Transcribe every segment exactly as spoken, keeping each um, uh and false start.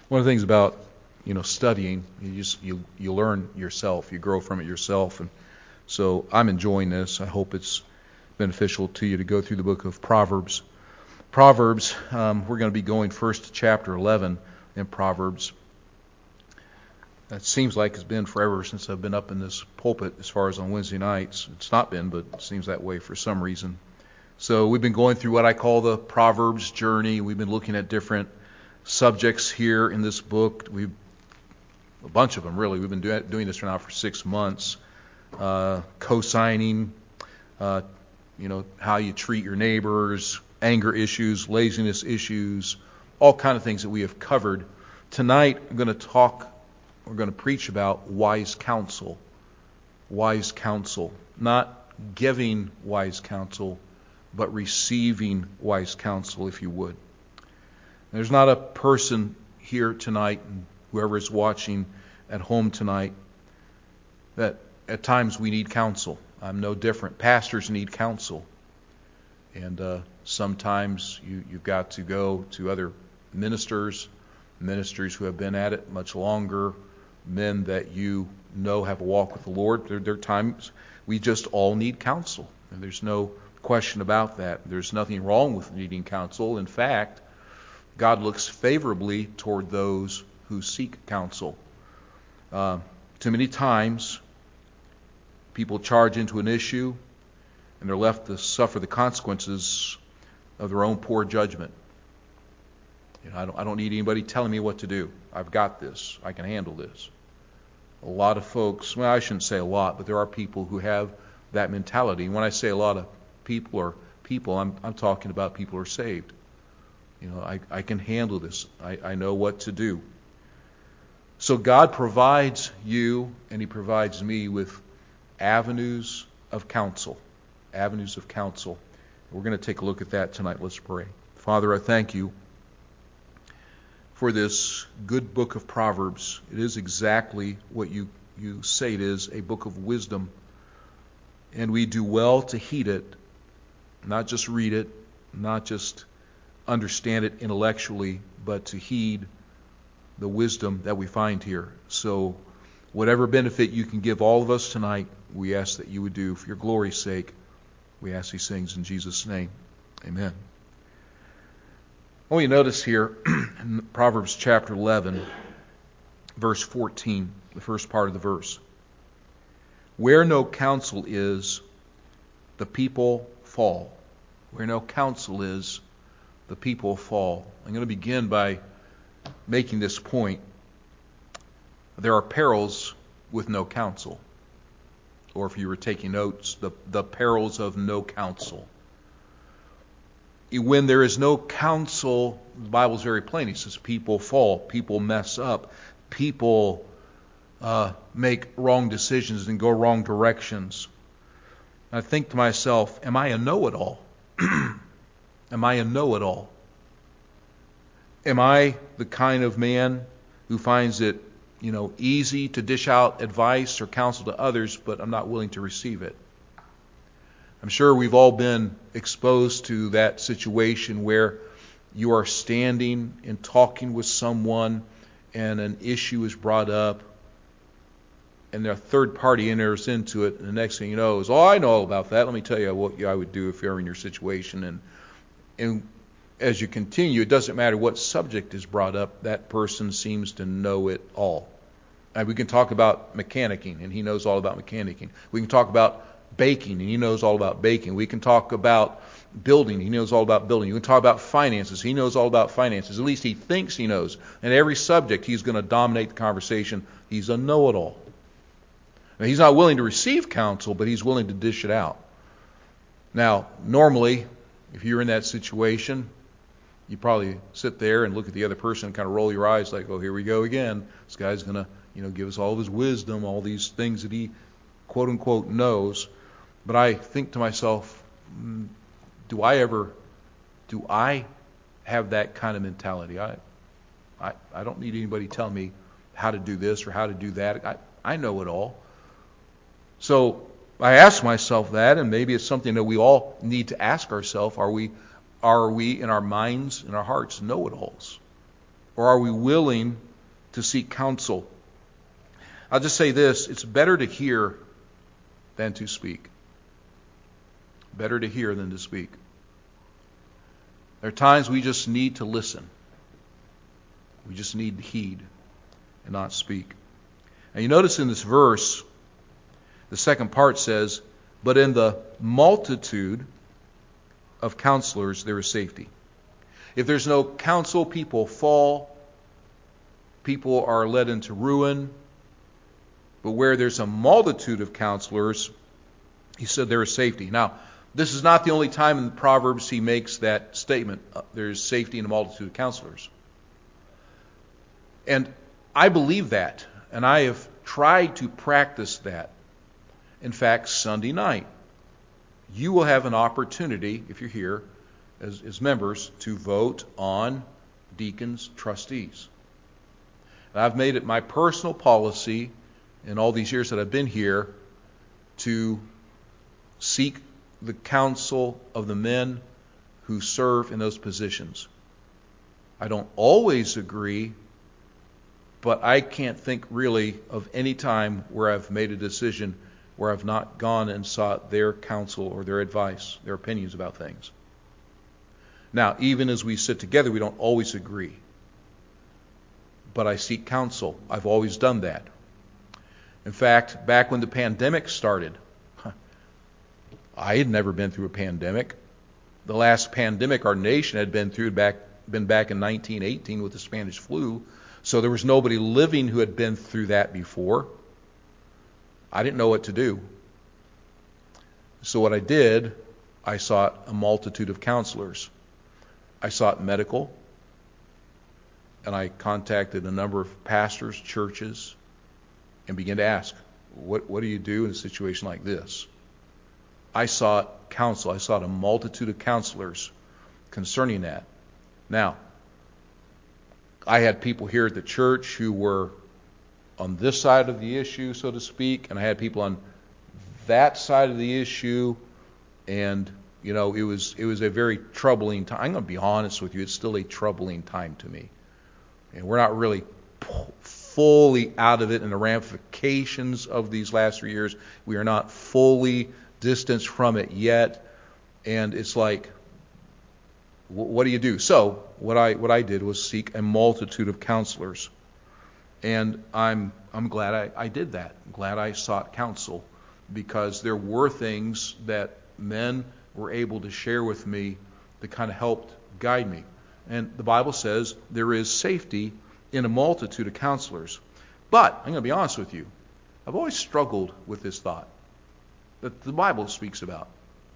One of the things about you know studying, you just you you learn yourself, you grow from it yourself, and so I'm enjoying this. I hope it's beneficial to you to go through the book of Proverbs. Proverbs, um, we're going to be going first to chapter eleven in Proverbs. That seems like it's been forever since I've been up in this pulpit as far as on Wednesday nights. It's not been, but it seems that way for some reason. So we've been going through what I call the Proverbs journey. We've been looking at different subjects here in this book. We've a bunch of them, really. We've been do, doing this for now for six months. Uh, co-signing, uh, you know, how you treat your neighbors, anger issues, laziness issues, all kind of things that we have covered. Tonight, I'm going to talk, we're going to preach about wise counsel. Wise counsel. Not giving wise counsel, but receiving wise counsel, if you would. There's not a person here tonight, and whoever is watching at home tonight, that at times we need counsel. I'm no different. Pastors need counsel. And uh, sometimes you, you've got to go to other ministers, ministers who have been at it much longer, men that you know have a walk with the Lord. There, there are times we just all need counsel. And there's no question about that. There's nothing wrong with needing counsel. In fact, God looks favorably toward those who seek counsel. Uh, too many times, people charge into an issue and they're left to suffer the consequences of their own poor judgment. You know, I don't, I don't need anybody telling me what to do. I've got this. I can handle this. A lot of folks, well, I shouldn't say a lot, but there are people who have that mentality. And when I say a lot of people or people, I'm, I'm talking about people who are saved. You know, I, I can handle this. I, I know what to do. So God provides you and He provides me with avenues of counsel. Avenues of counsel. We're going to take a look at that tonight. Let's pray. Father, I thank you for this good book of Proverbs. It is exactly what you, you say it is, a book of wisdom. And we do well to heed it, not just read it, not just understand it intellectually, but to heed the wisdom that we find here. So whatever benefit you can give all of us tonight, we ask that you would do for your glory's sake. We ask these things in Jesus' name. Amen. I want you to notice here in Proverbs chapter eleven, verse fourteen, the first part of the verse. Where no counsel is, the people fall. Where no counsel is, the people fall. I'm going to begin by making this point. There are perils with no counsel. Or if you were taking notes, the, the perils of no counsel. When there is no counsel, the Bible is very plain. It says people fall, people mess up, people uh, make wrong decisions and go wrong directions. I think to myself, am I a know-it-all? Am I a know-it-all? Am I the kind of man who finds it, you know, easy to dish out advice or counsel to others, but I'm not willing to receive it? I'm sure we've all been exposed to that situation where you are standing and talking with someone and an issue is brought up and a third party enters into it, and the next thing you know is, oh, I know all about that. Let me tell you what I would do if you're in your situation. And and as you continue, it doesn't matter what subject is brought up, that person seems to know it all. And we can talk about mechanicking, and he knows all about mechanicking. We can talk about baking, and he knows all about baking. We can talk about building, he knows all about building. You can talk about finances, he knows all about finances. At least he thinks he knows. And every subject, he's going to dominate the conversation. He's a know-it-all. Now, he's not willing to receive counsel, but he's willing to dish it out. Now, normally, if you're in that situation, you probably sit there and look at the other person and kind of roll your eyes like, oh, here we go again. This guy's going to, you know, give us all of his wisdom, all these things that he, quote unquote, knows. But I think to myself, do I ever, do I have that kind of mentality? I, I, I don't need anybody telling me how to do this or how to do that. I, I know it all. So I ask myself that, and maybe it's something that we all need to ask ourselves. Are we, are we in our minds, in our hearts, know-it-alls? Or are we willing to seek counsel? I'll just say this, it's better to hear than to speak. Better to hear than to speak. There are times we just need to listen. We just need to heed and not speak. And you notice in this verse, the second part says, but in the multitude of counselors there is safety. If there's no counsel, people fall. People are led into ruin. But where there's a multitude of counselors, he said there is safety. Now, this is not the only time in the Proverbs he makes that statement. There is safety in a multitude of counselors. And I believe that. And I have tried to practice that. In fact, Sunday night, you will have an opportunity, if you're here, as, as members, to vote on deacons, trustees. And I've made it my personal policy in all these years that I've been here to seek the counsel of the men who serve in those positions. I don't always agree, but I can't think really of any time where I've made a decision where I've not gone and sought their counsel or their advice, their opinions about things. Now, even as we sit together, we don't always agree. But I seek counsel. I've always done that. In fact, back when the pandemic started, I had never been through a pandemic. The last pandemic our nation had been through back been back in nineteen eighteen with the Spanish flu. So there was nobody living who had been through that before. I didn't know what to do. So what I did, I sought a multitude of counselors. I sought medical, and I contacted a number of pastors, churches, and began to ask, what, what do you do in a situation like this? I sought counsel. I sought a multitude of counselors concerning that. Now, I had people here at the church who were on this side of the issue, so to speak, and I had people on that side of the issue, and you know, it was it was a very troubling time. I'm going to be honest with you; it's still a troubling time to me, and we're not really fully out of it in the ramifications of these last three years. We are not fully distanced from it yet, and it's like, what do you do? So what I what I did was seek a multitude of counselors, and I'm I'm glad I, I did that. I'm glad I sought counsel, because there were things that men were able to share with me that kind of helped guide me. And the Bible says there is safety in a multitude of counselors. But I'm going to be honest with you. I've always struggled with this thought that the Bible speaks about.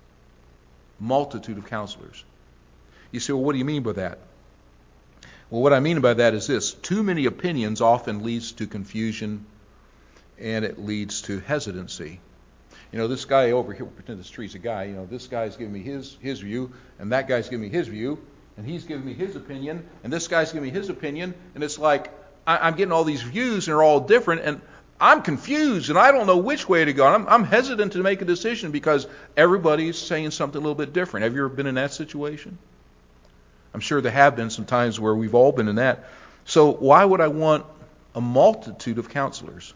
Multitude of counselors. You say, well, what do you mean by that? Well, what I mean by that is this. Too many opinions often leads to confusion, and it leads to hesitancy. You know, this guy over here, we'll pretend this tree's a guy, you know, this guy's giving me his his view, and that guy's giving me his view, and he's giving me his opinion, and this guy's giving me his opinion, and it's like I, I'm getting all these views, and they're all different, and I'm confused, and I don't know which way to go. I'm, I'm hesitant to make a decision because everybody's saying something a little bit different. Have you ever been in that situation? I'm sure there have been some times where we've all been in that. So why would I want a multitude of counselors?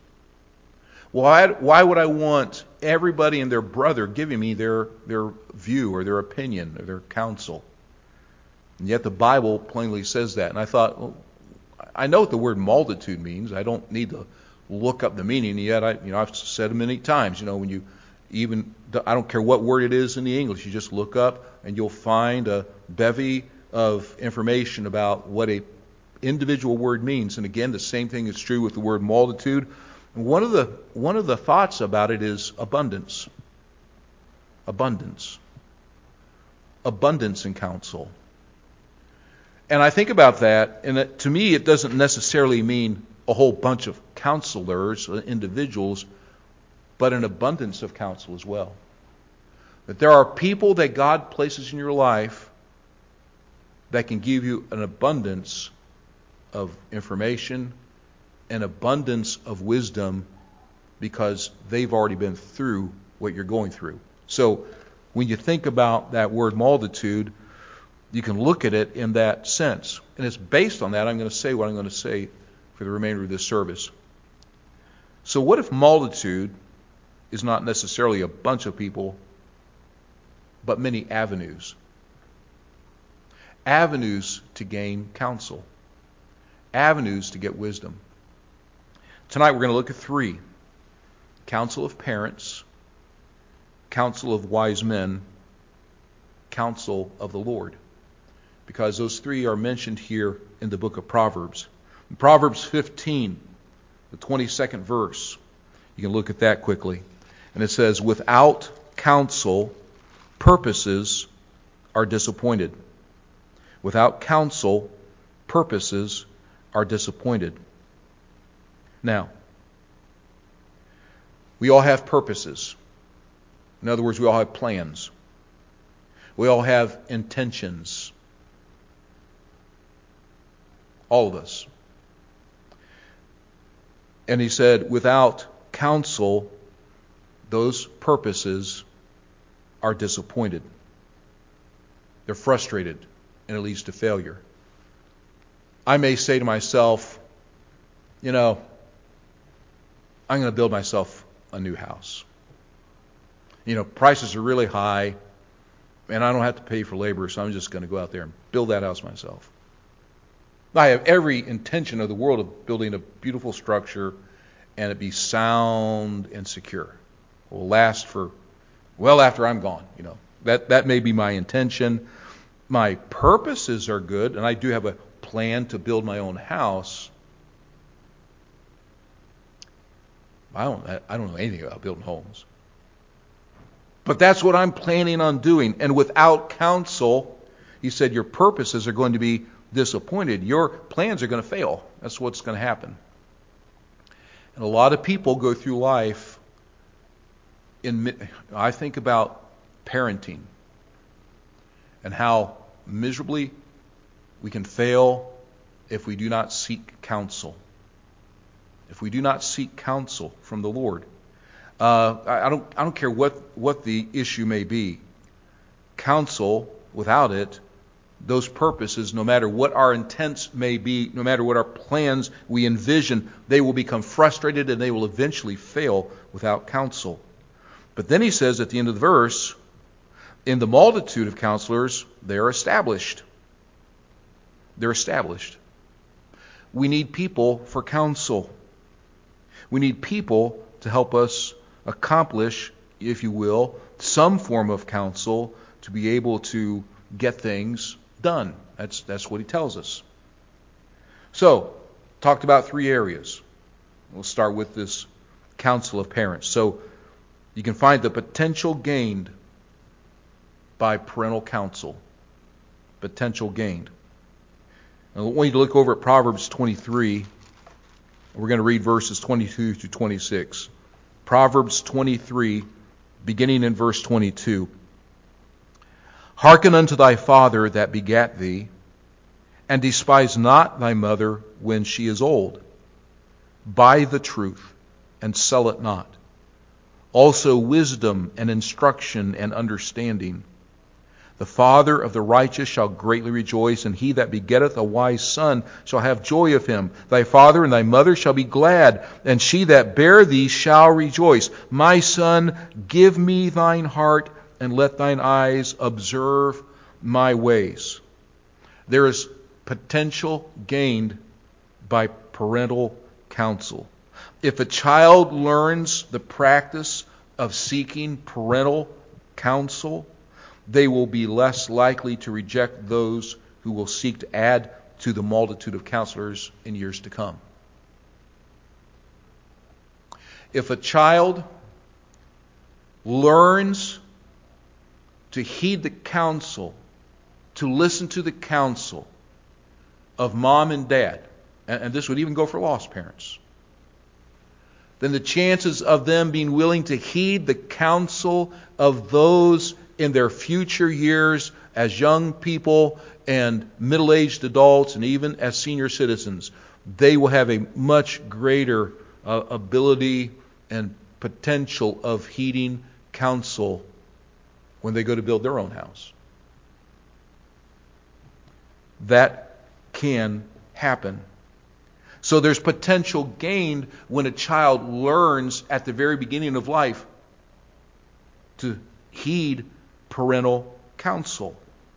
Why, why would I want everybody and their brother giving me their, their view or their opinion or their counsel? And yet the Bible plainly says that. And I thought, well, I know what the word multitude means. I don't need to look up the meaning. And yet, I, you know, I've said it many times. You know, when you even, I don't care what word it is in the English, you just look up and you'll find a bevy of information about what a individual word means. And again, the same thing is true with the word multitude. One of the one of the thoughts about it is abundance. Abundance. Abundance in counsel. And I think about that, and it, to me it doesn't necessarily mean a whole bunch of counselors, individuals, but an abundance of counsel as well. That there are people that God places in your life that can give you an abundance of information, an abundance of wisdom, because they've already been through what you're going through. So when you think about that word multitude, You can look at it in that sense. And it's based on that I'm going to say what I'm going to say for the remainder of this service. So what if multitude is not necessarily a bunch of people, but many avenues? Avenues to gain counsel. Avenues to get wisdom. Tonight we're going to look at three. Counsel of parents, counsel of wise men, counsel of the Lord. Because those three are mentioned here in the book of Proverbs. In Proverbs fifteen, the twenty-second verse, you can look at that quickly. And it says, without counsel, purposes are disappointed. Without counsel, purposes are disappointed. Now, we all have purposes. In other words, we all have plans. We all have intentions. All of us. And he said, without counsel, those purposes are disappointed. They're frustrated, and it leads to failure. I may say to myself, you know, I'm going to build myself a new house. You know, prices are really high, and I don't have to pay for labor, so I'm just going to go out there and build that house myself. I have every intention of the world of building a beautiful structure and it be sound and secure. It will last for well after I'm gone, you know. That that may be my intention. My purposes are good, and I do have a plan to build my own house. I don't I don't know anything about building homes. But that's what I'm planning on doing. And without counsel, he said, your purposes are going to be disappointed. Your plans are going to fail. That's what's going to happen. And a lot of people go through life in, I think about parenting and how miserably we can fail if we do not seek counsel. If we do not seek counsel from the Lord. Uh, I, I don't I don't care what, what the issue may be. Counsel, without it, those purposes, no matter what our intents may be, no matter what our plans we envision, they will become frustrated and they will eventually fail without counsel. But then he says at the end of the verse, in the multitude of counselors, they are established. They're established. We need people for counsel. We need people to help us accomplish, if you will, some form of counsel to be able to get things done. That's that's what he tells us. So, talked about three areas. We'll start with this counsel of parents. So, you can find the potential gained by parental counsel. Potential gained. Now, I want you to look over at Proverbs twenty-three. We're going to read verses twenty-two to twenty-six. Proverbs twenty-three, beginning in verse twenty-two. Hearken unto thy father that begat thee, and despise not thy mother when she is old. Buy the truth, and sell it not. Also wisdom and instruction and understanding. The father of the righteous shall greatly rejoice, and he that begetteth a wise son shall have joy of him. Thy father and thy mother shall be glad, and she that bare thee shall rejoice. My son, give me thine heart, and let thine eyes observe my ways. There is potential gained by parental counsel. If a child learns the practice of seeking parental counsel, they will be less likely to reject those who will seek to add to the multitude of counselors in years to come. If a child learns to heed the counsel, to listen to the counsel of mom and dad, and, and this would even go for lost parents, then the chances of them being willing to heed the counsel of those in their future years as young people and middle-aged adults and even as senior citizens, they will have a much greater uh, ability and potential of heeding counsel when they go to build their own house. that can happen. So there's potential gained when a child learns at the very beginning of life to heed parental counsel.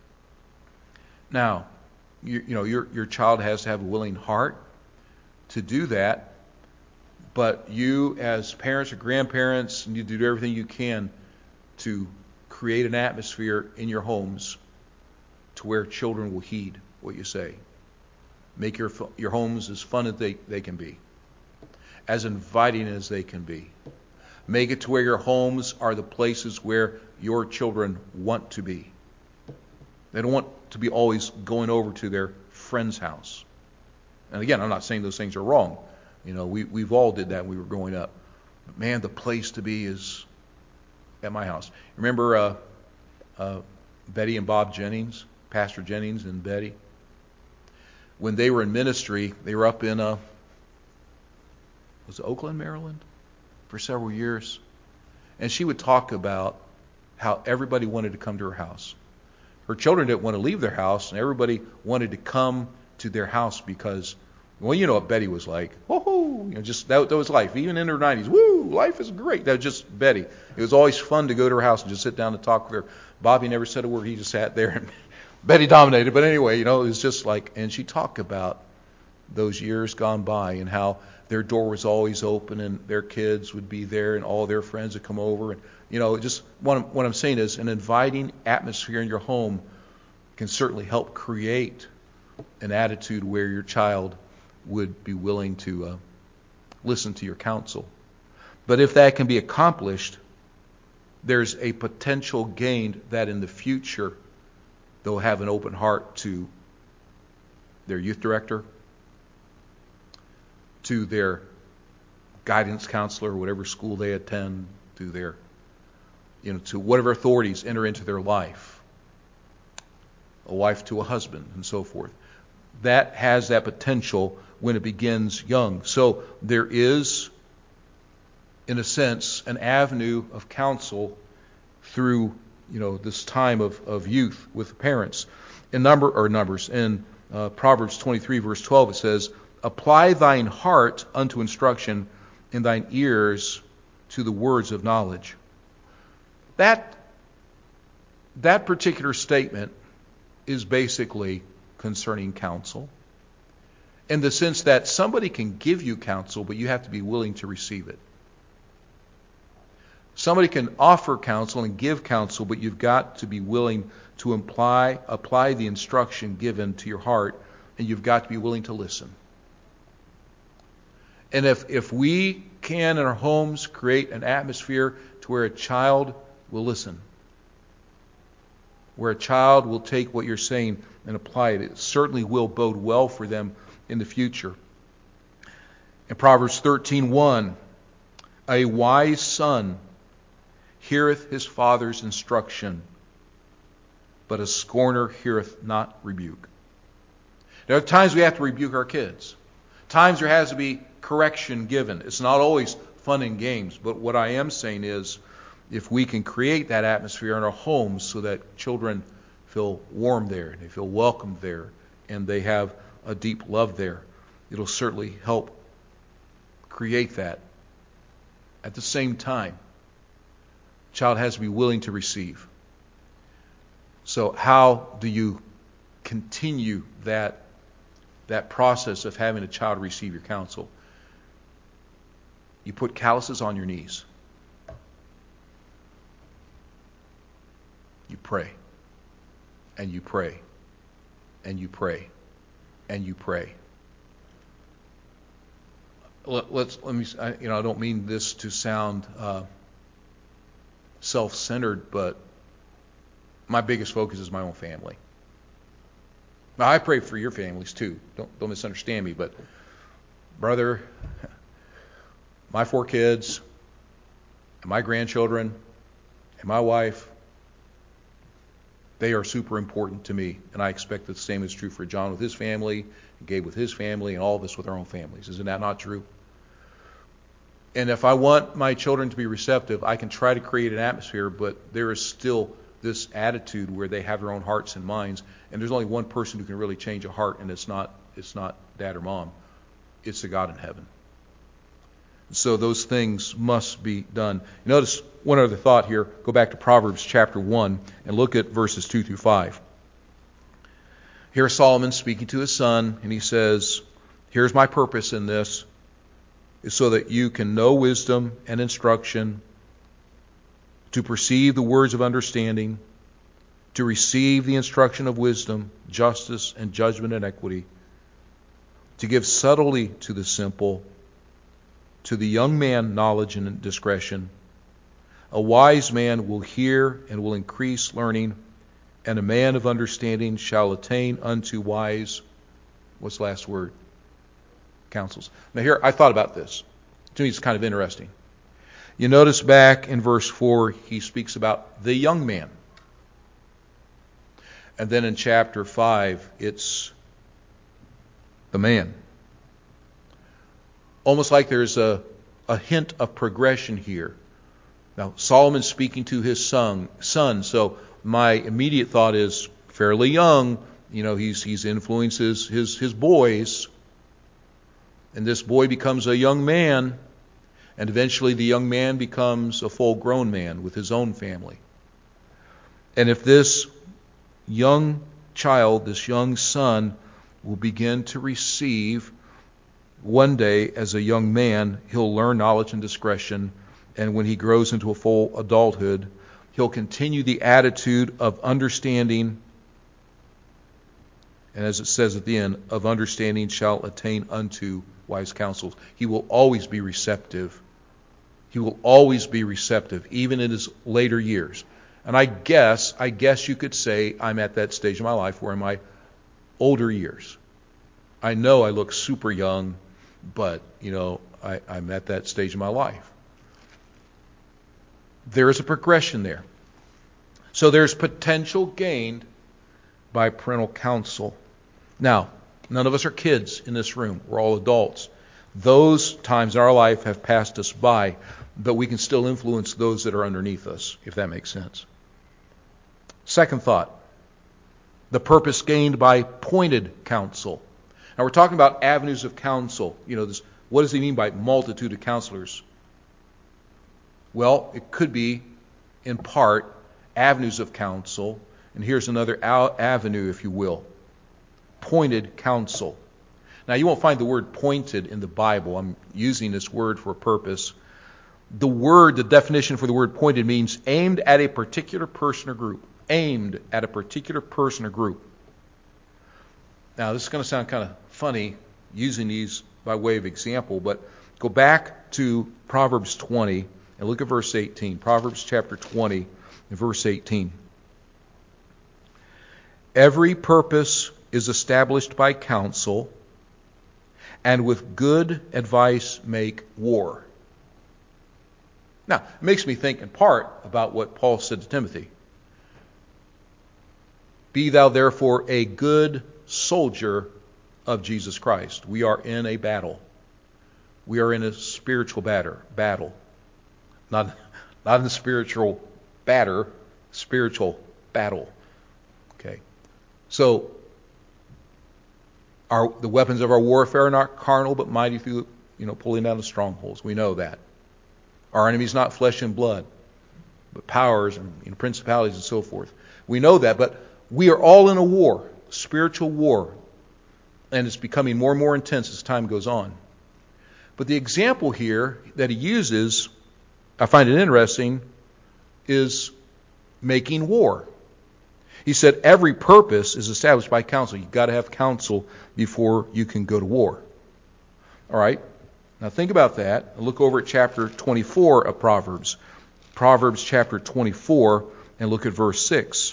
Now, you, you know, your your child has to have a willing heart to do that, but you as parents or grandparents need to do everything you can to create an atmosphere in your homes to where children will heed what you say. Make your your homes as fun as they, they can be, as inviting as they can be. Make it to where your homes are the places where your children want to be. They don't want to be always going over to their friend's house. And again, I'm not saying those things are wrong. You know, we, we've all did that when we were growing up. But man, the place to be is at my house. Remember uh, uh, Betty and Bob Jennings, Pastor Jennings and Betty? When they were in ministry, they were up in, uh, was it Oakland, Maryland, for several years. And she would talk about how everybody wanted to come to her house. Her children didn't want to leave their house, and everybody wanted to come to their house because, well, you know what Betty was like. Woohoo! You know, just that, that was life. Even in her nineties, woo! Life is great. That was just Betty. It was always fun to go to her house and just sit down and talk with her. Bobby never said a word. He just sat there and Betty dominated. But anyway, you know, it was just like, and she talked about those years gone by and how their door was always open and their kids would be there and all their friends would come over. And, you know, just what I'm, what I'm saying is an inviting atmosphere in your home can certainly help create an attitude where your child would be willing to uh, listen to your counsel. But if that can be accomplished, there's a potential gain that in the future they'll have an open heart to their youth director, to their guidance counselor, whatever school they attend, to their, you know, to whatever authorities enter into their life, a wife to a husband, and so forth. That has that potential when it begins young. So there is, in a sense, an avenue of counsel through, you know, this time of, of youth with parents. In number or numbers in uh, Proverbs twenty-three verse twelve, it says, "Apply thine heart unto instruction, and thine ears to the words of knowledge." That that particular statement is basically concerning counsel, in the sense that somebody can give you counsel, but you have to be willing to receive it. Somebody can offer counsel and give counsel, but you've got to be willing to apply, apply the instruction given to your heart, and you've got to be willing to listen. And if, if we can in our homes create an atmosphere to where a child will listen, where a child will take what you're saying and apply it, it certainly will bode well for them in the future. In Proverbs thirteen one, "A wise son heareth his father's instruction, but a scorner heareth not rebuke." There are times we have to rebuke our kids. Times there has to be correction given. It's not always fun and games, but what I am saying is, if we can create that atmosphere in our homes so that children feel warm there, they feel welcomed there, and they have a deep love there, it'll certainly help create that. At the same time, the child has to be willing to receive. So how do you continue that that process of having a child receive your counsel? You put calluses on your knees. You pray. And you pray. And you pray. And you pray. Let, let's let me. I, you know, I don't mean this to sound uh, self-centered, but my biggest focus is my own family. Now, I pray for your families too. Don't don't misunderstand me, but brother, my four kids, and my grandchildren, and my wife, they are super important to me, and I expect that the same is true for John with his family, and Gabe with his family, and all of us with our own families. Isn't that not true? And if I want my children to be receptive, I can try to create an atmosphere, but there is still this attitude where they have their own hearts and minds, and there's only one person who can really change a heart, and it's not it's not dad or mom. It's the God in heaven. So those things must be done. Notice one other thought here. Go back to Proverbs chapter one and look at verses two through five. Here's Solomon speaking to his son, and he says, here's my purpose in this, is so that you can know wisdom and instruction, to perceive the words of understanding, to receive the instruction of wisdom, justice, and judgment and equity, to give subtlety to the simple, to the young man knowledge and discretion. A wise man will hear and will increase learning, and a man of understanding shall attain unto wise, what's the last word? Counsels. Now here, I thought about this. To me, it's kind of interesting. You notice back in verse four, he speaks about the young man. And then in chapter five, it's the man. Almost like there's a, a hint of progression here. Now, Solomon's speaking to his son, son, so my immediate thought is fairly young. You know, he's he's influences his, his boys. And this boy becomes a young man. And eventually the young man becomes a full-grown man with his own family. And if this young child, this young son, will begin to receive, one day as a young man, he'll learn knowledge and discretion. And when he grows into a full adulthood, he'll continue the attitude of understanding. And as it says at the end, of understanding shall attain unto wise counsels. He will always be receptive. He will always be receptive, even in his later years. And I guess, I guess you could say I'm at that stage of my life where in my older years. I know I look super young, but, you know, I, I'm at that stage of my life. There is a progression there. So there's potential gained by parental counsel. Now, none of us are kids in this room. We're all adults. Those times in our life have passed us by, but we can still influence those that are underneath us, if that makes sense. Second thought, the purpose gained by pointed counsel. Now we're talking about avenues of counsel. You know, this, what does he mean by multitude of counselors? Well, it could be, in part, avenues of counsel. And here's another avenue, if you will. Pointed counsel. Now, you won't find the word pointed in the Bible. I'm using this word for a purpose. The word, the definition for the word pointed means aimed at a particular person or group. Aimed at a particular person or group. Now, this is going to sound kind of funny using these by way of example, but go back to Proverbs twenty and look at verse eighteen. Proverbs chapter twenty and verse eighteen. Every purpose is established by counsel, and with good advice make war. Now, it makes me think in part about what Paul said to Timothy. Be thou therefore a good soldier of Jesus Christ. We are in a battle. We are in a spiritual batter, battle. Not, not in a spiritual batter, spiritual battle. Okay. So, our, the weapons of our warfare are not carnal, but mighty through, you know, pulling down the strongholds. We know that. Our enemy is not flesh and blood, but powers and, you know, principalities and so forth. We know that, but we are all in a war, spiritual war, and it's becoming more and more intense as time goes on. But the example here that he uses, I find it interesting, is making war. He said every purpose is established by counsel. You've got to have counsel before you can go to war. All right? Now think about that. Look over at chapter twenty-four of Proverbs. Proverbs chapter twenty-four, and look at verse six.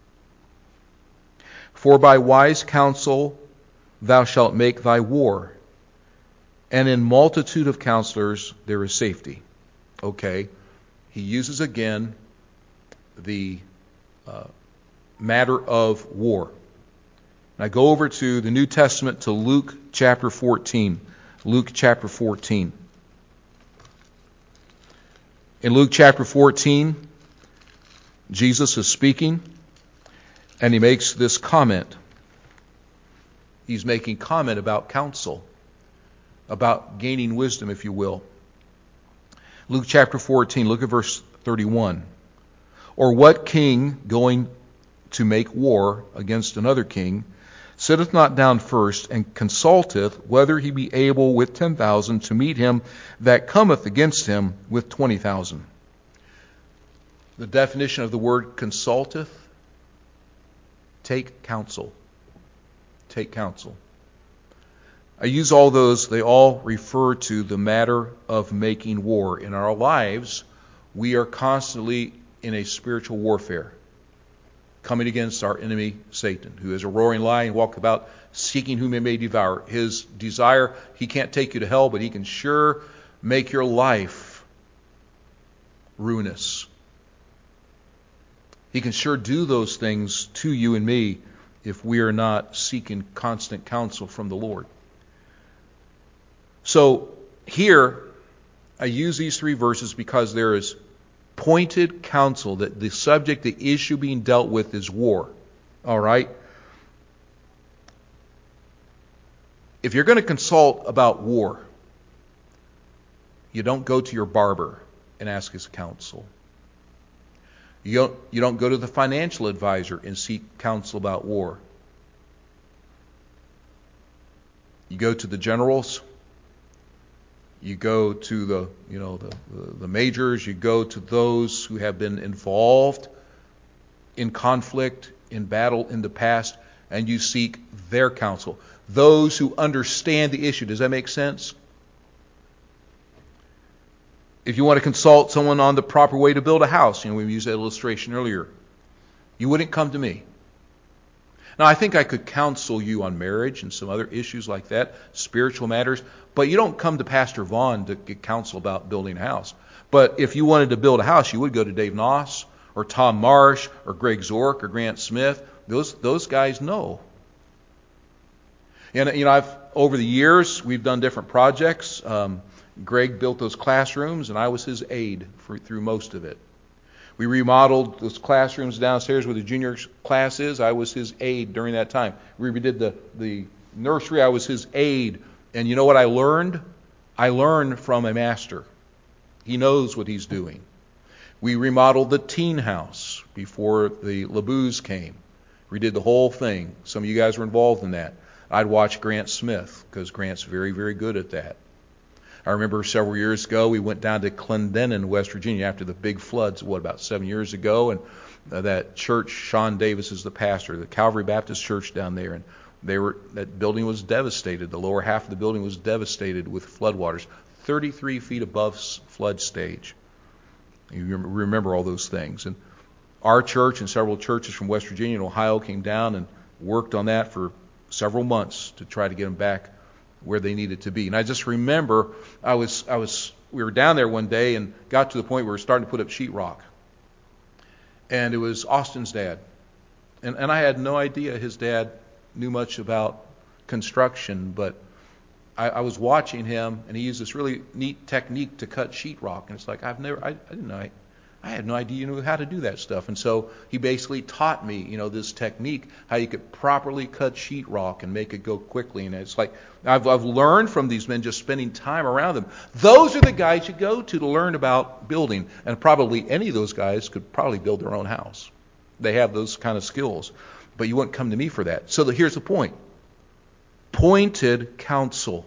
For by wise counsel thou shalt make thy war, and in multitude of counselors there is safety. Okay, he uses again the uh, matter of war. Now go over to the New Testament to Luke chapter fourteen. Luke chapter fourteen. In Luke chapter fourteen, Jesus is speaking, and he makes this comment. He's making comment about counsel, about gaining wisdom, if you will. Luke chapter fourteen, look at verse thirty-one. Or what king going to make war against another king sitteth not down first and consulteth whether he be able with ten thousand to meet him that cometh against him with twenty thousand? The definition of the word consulteth: take counsel. Take counsel. I use all those, they all refer to the matter of making war. In our lives, we are constantly in a spiritual warfare, coming against our enemy, Satan, who is a roaring lion, walk about seeking whom he may devour. His desire, he can't take you to hell, but he can sure make your life ruinous. He can sure do those things to you and me if we are not seeking constant counsel from the Lord. So here, I use these three verses because there is pointed counsel, that the subject, the issue being dealt with is war. All right? If you're going to consult about war, you don't go to your barber and ask his counsel. You don't, you don't go to the financial advisor and seek counsel about war. You go to the generals. You go to the, you know, the, the, the majors. You go to those who have been involved in conflict, in battle in the past, and you seek their counsel. Those who understand the issue. Does that make sense? If you want to consult someone on the proper way to build a house, you know, we used that illustration earlier, you wouldn't come to me. Now, I think I could counsel you on marriage and some other issues like that, spiritual matters, but you don't come to Pastor Vaughn to get counsel about building a house. But if you wanted to build a house, you would go to Dave Noss or Tom Marsh or Greg Zork or Grant Smith. Those those guys know. And you know, I've over the years we've done different projects. Um, Greg built those classrooms, and I was his aide for, through most of it. We remodeled those classrooms downstairs where the junior class is. I was his aide during that time. We redid the, the nursery. I was his aide. And you know what I learned? I learned from a master. He knows what he's doing. We remodeled the teen house before the LeBoos came. We did the whole thing. Some of you guys were involved in that. I'd watch Grant Smith because Grant's very, very good at that. I remember several years ago, we went down to Clendenin, West Virginia, after the big floods, what, about seven years ago, and uh, that church, Sean Davis is the pastor, the Calvary Baptist Church down there, and they were that building was devastated. The lower half of the building was devastated with floodwaters, thirty-three feet above flood stage. You remember all those things. And our church and several churches from West Virginia and Ohio came down and worked on that for several months to try to get them back where they needed to be. And I just remember I was I was we were down there one day and got to the point where we were starting to put up sheetrock. And it was Austin's dad. And and I had no idea his dad knew much about construction, but I, I was watching him, and he used this really neat technique to cut sheetrock. And it's like I've never I, I didn't know I, I had no idea you knew how to do that stuff. And so he basically taught me, you know, this technique, how you could properly cut sheetrock and make it go quickly. And it's like I've, I've learned from these men just spending time around them. Those are the guys you go to to learn about building. And probably any of those guys could probably build their own house. They have those kind of skills. But you wouldn't come to me for that. So the, here's the point. Pointed counsel.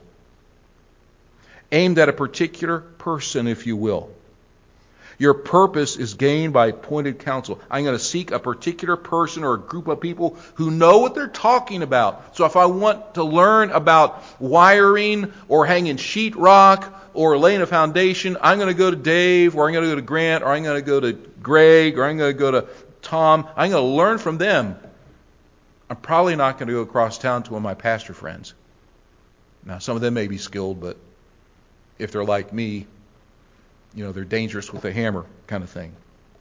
Aimed at a particular person, if you will. Your purpose is gained by pointed counsel. I'm going to seek a particular person or a group of people who know what they're talking about. So if I want to learn about wiring or hanging sheetrock or laying a foundation, I'm going to go to Dave, or I'm going to go to Grant, or I'm going to go to Greg, or I'm going to go to Tom. I'm going to learn from them. I'm probably not going to go across town to one of my pastor friends. Now, some of them may be skilled, but if they're like me, you know, they're dangerous with a hammer kind of thing.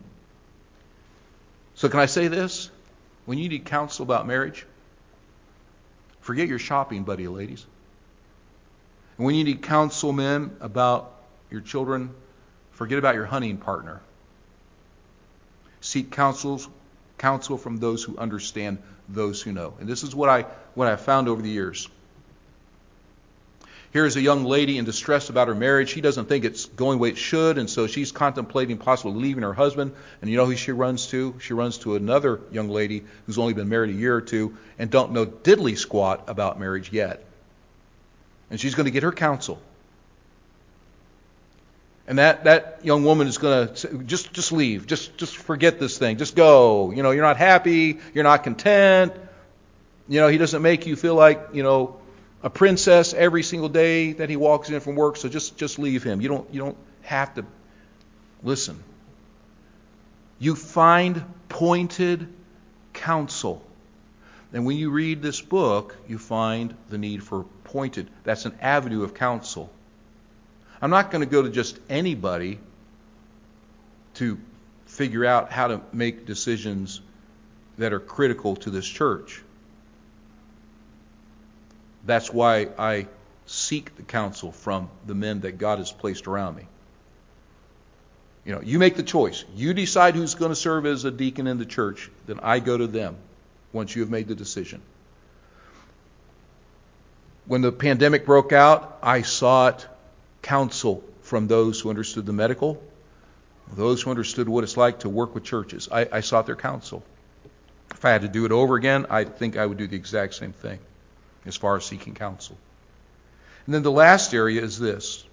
So can I say this? When you need counsel about marriage, forget your shopping buddy, ladies. And when you need counsel, men, about your children, forget about your hunting partner. Seek counsels, counsel from those who understand, those who know. And this is what I what I found over the years. Here's a young lady in distress about her marriage. She doesn't think it's going the way it should, and so she's contemplating possibly leaving her husband. And you know who she runs to? She runs to another young lady who's only been married a year or two and don't know diddly squat about marriage yet. And she's going to get her counsel. And that, that young woman is going to say, just just leave. Just just forget this thing. Just go. You know, you're not happy. You're not content. You know, he doesn't make you feel like, you know, a princess every single day that he walks in from work, so just, just leave him. You don't you don't have to listen. You find pointed counsel. And when you read this book, you find the need for pointed. That's an avenue of counsel. I'm not going to go to just anybody to figure out how to make decisions that are critical to this church. That's why I seek the counsel from the men that God has placed around me. You know, you make the choice. You decide who's going to serve as a deacon in the church. Then I go to them once you have made the decision. When the pandemic broke out, I sought counsel from those who understood the medical, those who understood what it's like to work with churches. I, I sought their counsel. If I had to do it over again, I think I would do the exact same thing as far as seeking counsel. And then the last area is this: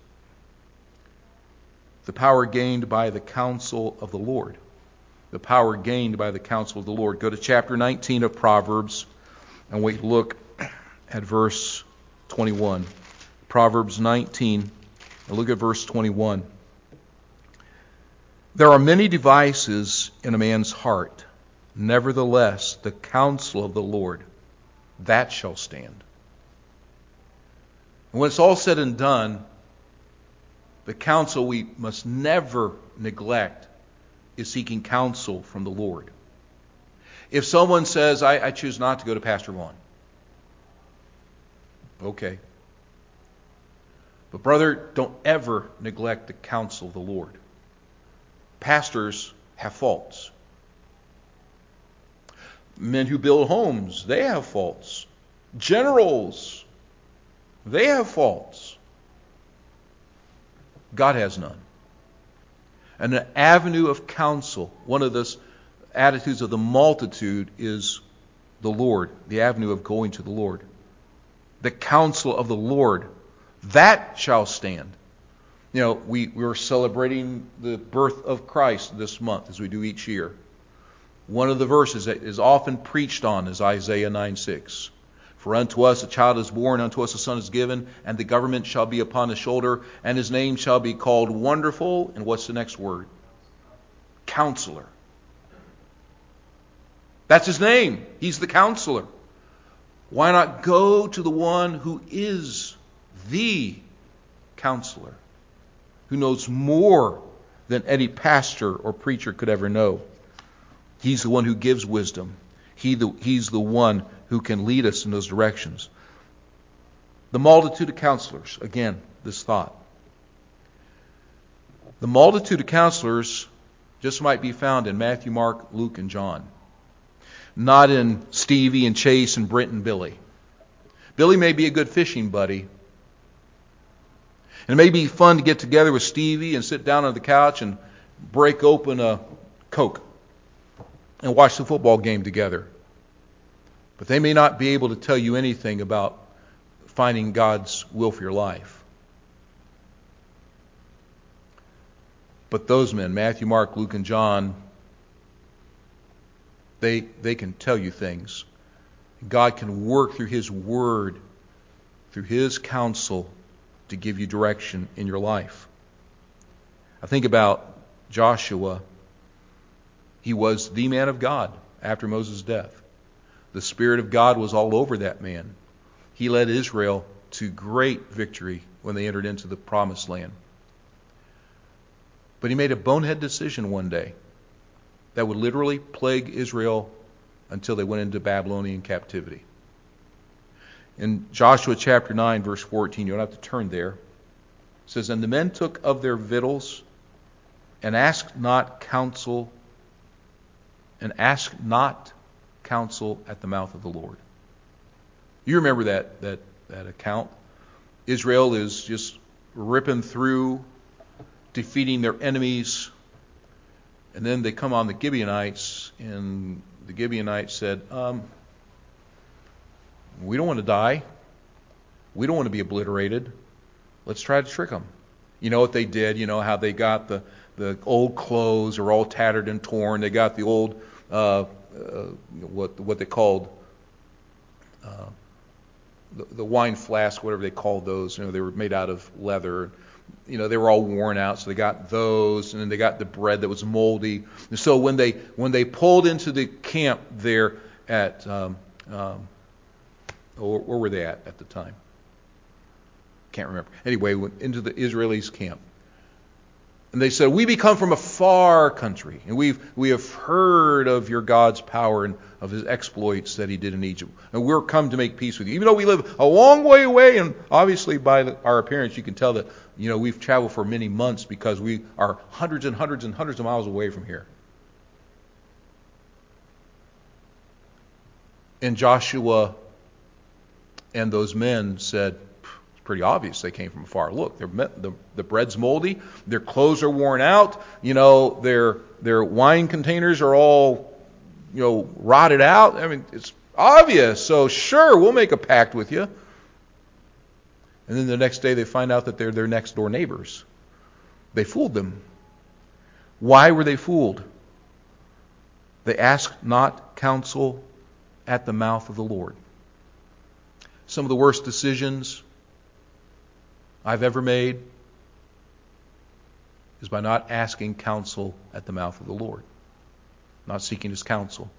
the power gained by the counsel of the Lord. The power gained by the counsel of the Lord. Go to chapter nineteen of Proverbs and we look at verse twenty-one. Proverbs nineteen, and look at verse twenty-one. There are many devices in a man's heart. Nevertheless, the counsel of the Lord, that shall stand. And when it's all said and done, the counsel we must never neglect is seeking counsel from the Lord. If someone says, I, I choose not to go to Pastor Vaughn. Okay. But brother, don't ever neglect the counsel of the Lord. Pastors have faults. Men who build homes, they have faults. Generals, they have faults. God has none. And an avenue of counsel, one of the attitudes of the multitude is the Lord, the avenue of going to the Lord. The counsel of the Lord, that shall stand. You know, we, we're celebrating the birth of Christ this month, as we do each year. One of the verses that is often preached on is Isaiah nine six. For unto us a child is born, unto us a son is given, and the government shall be upon his shoulder, and his name shall be called Wonderful. And what's the next word? Counselor. That's his name. He's the counselor. Why not go to the one who is the counselor, who knows more than any pastor or preacher could ever know? He's the one who gives wisdom. He the, he's the one who can lead us in those directions. The multitude of counselors. Again, this thought. The multitude of counselors just might be found in Matthew, Mark, Luke, and John. Not in Stevie and Chase and Brent and Billy. Billy may be a good fishing buddy. And it may be fun to get together with Stevie and sit down on the couch and break open a Coke and watch the football game together. But they may not be able to tell you anything about finding God's will for your life. But those men, Matthew, Mark, Luke, and John, they, they can tell you things. God can work through His Word, through His counsel, to give you direction in your life. I think about Joshua. He was the man of God after Moses' death. The Spirit of God was all over that man. He led Israel to great victory when they entered into the Promised Land. But he made a bonehead decision one day that would literally plague Israel until they went into Babylonian captivity. In Joshua chapter nine, verse fourteen, you don't have to turn there. It says, And the men took of their victuals and asked not counsel and ask not counsel at the mouth of the Lord. You remember that that that account? Israel is just ripping through, defeating their enemies, and then they come on the Gibeonites, and the Gibeonites said, um, we don't want to die. We don't want to be obliterated. Let's try to trick them. You know what they did? You know how they got the, the old clothes are all tattered and torn. They got the old, uh, uh, what what they called, uh, the, the wine flask, whatever they called those. You know, they were made out of leather. You know, they were all worn out, so they got those, and then they got the bread that was moldy. And so when they when they pulled into the camp there at, um, um, where, where were they at at the time? Can't remember. Anyway, went into the Israelis' camp. And they said, we become from a far country, and we've we have heard of your God's power and of his exploits that he did in Egypt. And we're come to make peace with you. Even though we live a long way away, and obviously by the, our appearance you can tell that, you know, we've traveled for many months because we are hundreds and hundreds and hundreds of miles away from here. And Joshua and those men said, pretty obvious they came from afar. Look, the, the bread's moldy, their clothes are worn out, you know, their their wine containers are all, you know, rotted out. I mean, it's obvious. So sure, we'll make a pact with you. And then the next day they find out that they're their next door neighbors. They fooled them. Why were they fooled? They asked not counsel at the mouth of the Lord. Some of the worst decisions I've ever made is by not asking counsel at the mouth of the Lord, not seeking his counsel.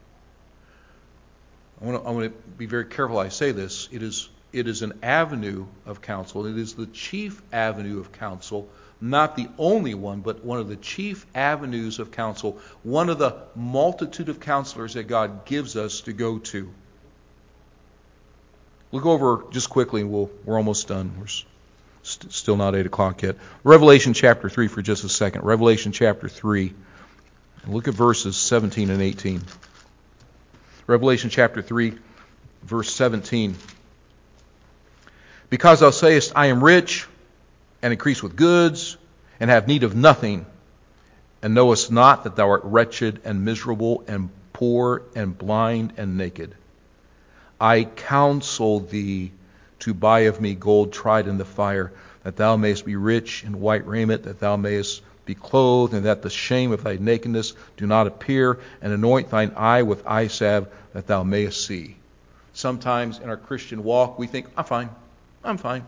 I want to, I want to be very careful I say this. It is, it is an avenue of counsel. It is the chief avenue of counsel, not the only one, but one of the chief avenues of counsel, one of the multitude of counselors that God gives us to go to. Look over just quickly, and we'll, we're almost done. We're st- still not eight o'clock yet. Revelation chapter three for just a second. Revelation chapter three. Look at verses seventeen and eighteen. Revelation chapter three, verse seventeen. Because thou sayest, I am rich, and increase with goods, and have need of nothing, and knowest not that thou art wretched and miserable and poor and blind and naked. I counsel thee to buy of me gold tried in the fire, that thou mayest be rich in white raiment, that thou mayest be clothed, and that the shame of thy nakedness do not appear, and anoint thine eye with eye salve, that thou mayest see. Sometimes in our Christian walk we think, I'm fine, I'm fine.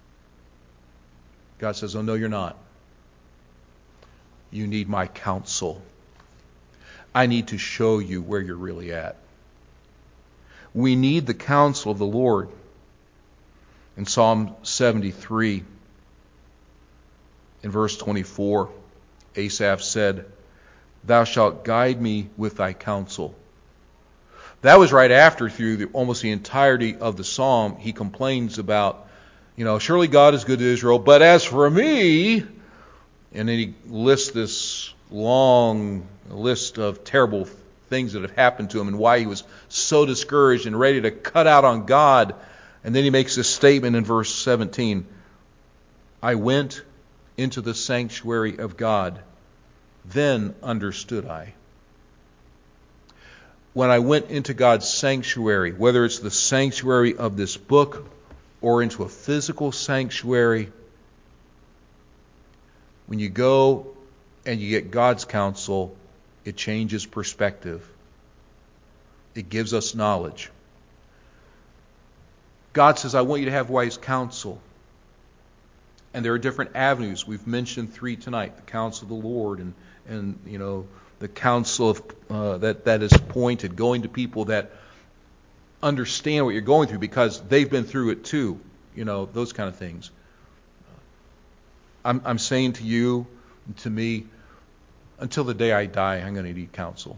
God says, oh no, you're not. You need my counsel. I need to show you where you're really at. We need the counsel of the Lord. In Psalm seventy-three, in verse twenty-four, Asaph said, thou shalt guide me with thy counsel. That was right after, through the, almost the entirety of the psalm, he complains about, you know, surely God is good to Israel, but as for me, and then he lists this long list of terrible things that have happened to him and why he was so discouraged and ready to cut out on God. And then he makes this statement in verse seventeen. I went into the sanctuary of God, then understood I. When I went into God's sanctuary, whether it's the sanctuary of this book or into a physical sanctuary, when you go and you get God's counsel, it changes perspective. It gives us knowledge. God says, I want you to have wise counsel. And there are different avenues. We've mentioned three tonight. The counsel of the Lord and, and you know, the counsel of, uh, that, that is pointed, going to people that understand what you're going through because they've been through it too. You know, those kind of things. I'm, I'm saying to you, to me, until the day I die, I'm going to need counsel.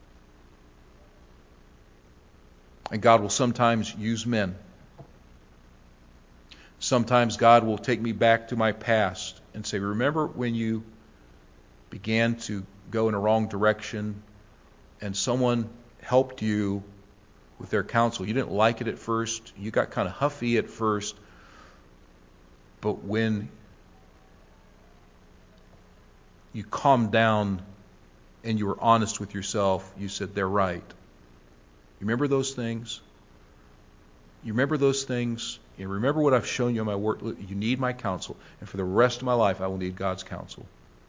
And God will sometimes use men. Sometimes God will take me back to my past and say, remember when you began to go in a wrong direction and someone helped you with their counsel. You didn't like it at first. You got kind of huffy at first. But when you calmed down and you were honest with yourself, you said, they're right. You remember those things? You remember those things? You remember what I've shown you in my work? You need my counsel. And for the rest of my life, I will need God's counsel.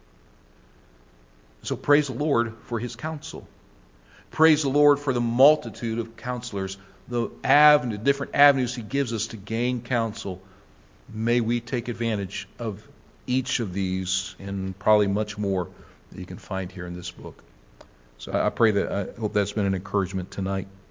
So praise the Lord for his counsel. Praise the Lord for the multitude of counselors, the avenue, different avenues he gives us to gain counsel. May we take advantage of each of these and probably much more that you can find here in this book. So I pray that, I hope that's been an encouragement tonight.